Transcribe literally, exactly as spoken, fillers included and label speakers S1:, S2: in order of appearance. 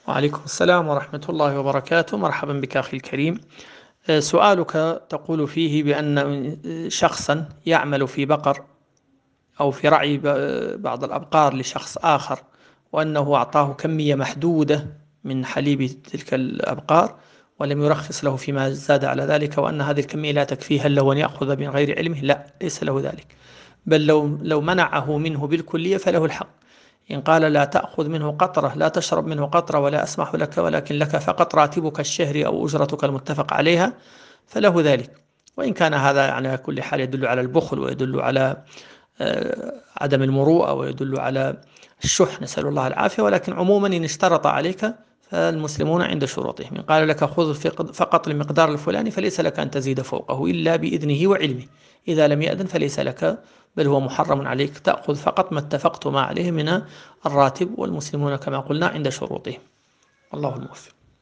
S1: وعليكم السلام ورحمة الله وبركاته. مرحبا بك أخي الكريم. آه، سؤالك تقول فيه بأن شخصا يعمل في بقر أو في رعي ب- بعض الأبقار لشخص آخر، وأنه أعطاه كمية محدودة من حليب تلك الأبقار ولم يرخص له فيما زاد على ذلك، وأن هذه الكمية لا تكفيه، هل له أن يأخذ من غير علمه؟ لا، ليس له ذلك، بل لو لو منعه منه بالكلية فله الحق. إن قال لا تأخذ منه قطرة، لا تشرب منه قطرة، ولا أسمح لك، ولكن لك فقط راتبك الشهري أو أجرتك المتفق عليها، فله ذلك. وإن كان هذا على كل حال يدل على البخل، ويدل على آه، عدم المروءة، ويدل على الشح، نسأل الله العافية. ولكن عموما إن اشترط عليك فالمسلمون عند شروطهم، إن قال لك خذ فقط المقدار الفلاني فليس لك أن تزيد فوقه إلا بإذنه وعلمه. إذا لم يأذن فليس لك، بل هو محرم عليك، تأخذ فقط ما اتفقتما عليه من الراتب، والمسلمون كما قلنا عند شروطهم. الله الموفق.